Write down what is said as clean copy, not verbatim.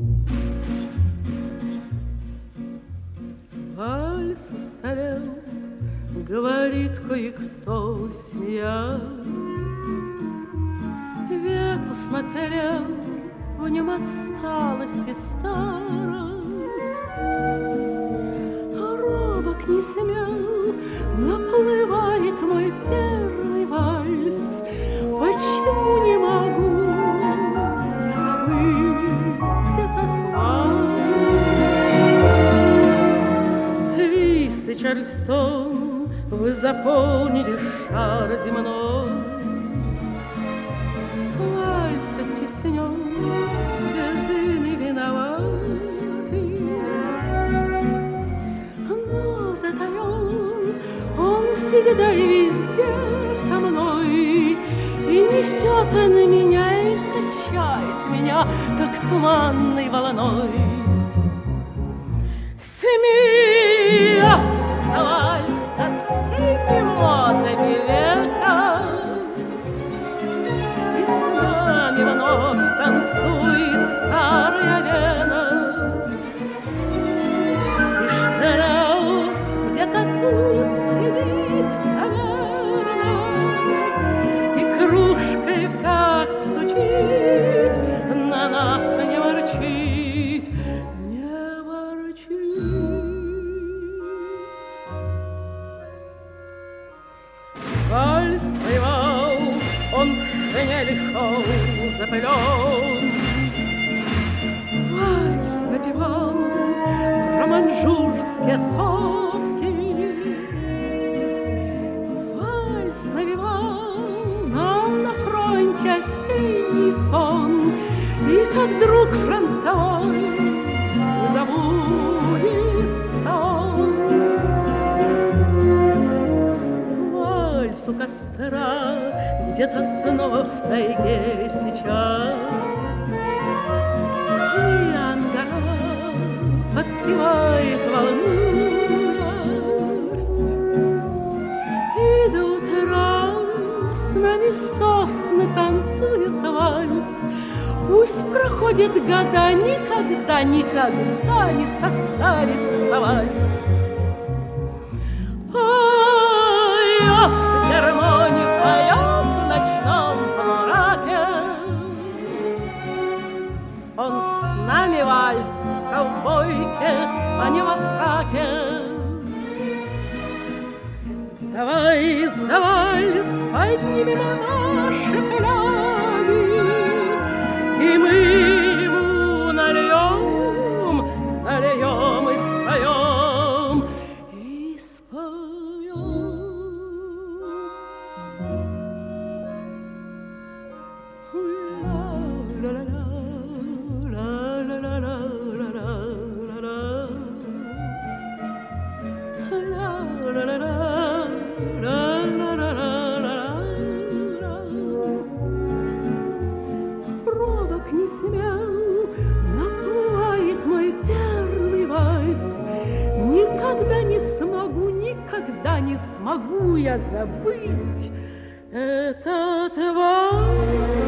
Вальс устарел, говорит кое-кто, смеясь. Век усмотрел в нем отсталость и старость. Робок не смел, наплывает мой первый вальс. Почему не могу я забыть этот вальс? Твист и Чарльстон, вы заполнили шар земной. Вальс оттеснен, безыны виноваты, но затаен он всегда и везде со мной. И несет он меня, и качает меня, как туманной волной. Смеется вальс над всеми модами века, и с нами вновь танцует старая Вена. И Штраус где-то тут сидит, наверное, и кружкой в такт стучит, на нас не ворчит, не ворчит. Вальс воевал, он в шинели шел запылен. Вальс напевал про маньчжурские сопки. Вальс навевал нам на фронте осенний сон. И как друг фронтовой не забудется он. Вальс у костра где-то снова в тайге сейчас. И ангара подпевает, волнуясь. И до утра с нами сосны танцуют вальс. Пусть проходят года, никогда, никогда не состарится вальс. Поет гармонию, поет в ночном полумраке. Он с нами вальс в ковбойке, а не во фраке. Давай за вальс поднимем наши фляги, и мы ему нальем, нальем и споем, и споем. Робок не смел, наплывает мой первый вальс. Никогда не смогу я забыть этот вальс.